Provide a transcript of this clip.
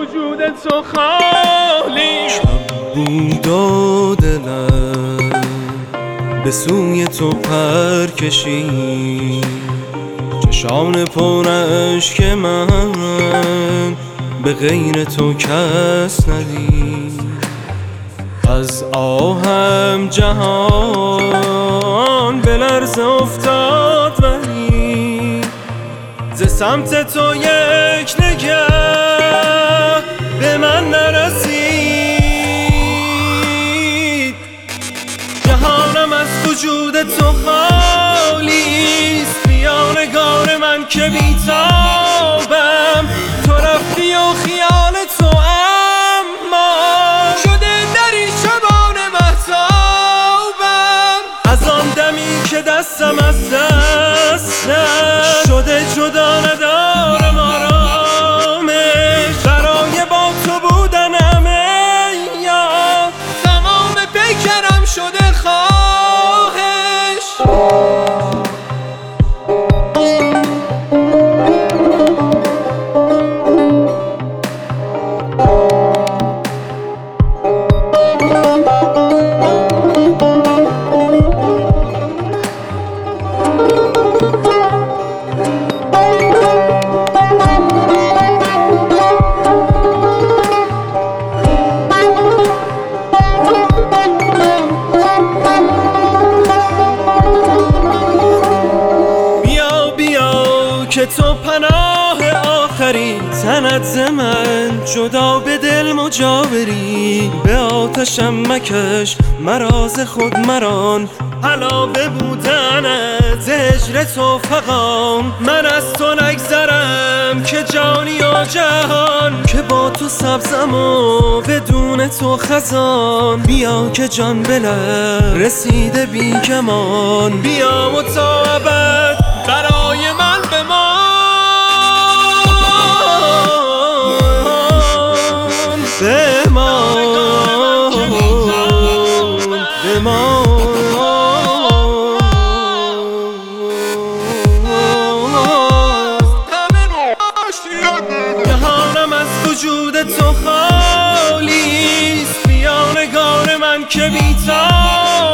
وجود تو خالی. شب بود و دلم به سوی تو پر کشید، چشان پر اشک من به غیر تو کس ندید. از آهم جهان به لرزه افتاد ولی ز سمت تو یک نگه به من نرسید. جهانم از وجود تو خالیست، بیا نگار من که بیتابم. تو رفتی و خیال تو اما شده دری شبان مهتابم. از آن دمی که دستم از دستم شده جدا ندارم آرامش. برای با تو بودنم یا تمام پیکرم شده خواهش. که تو پناه آخری، تنت ز من جدا به دل مجاوری. به آتشم مکش مرا ز خود مران، حلاوه بودنت هجر تو فغان. من از تو نگذرم که جانی و جهان، که با تو سبزم و بدون تو خزان. بیا که جان به لب رسیده بی گمان، بیا و تا ابد برای من بمان. جهانم از وجود تو خالیست، بیا نگار من که بیتابم.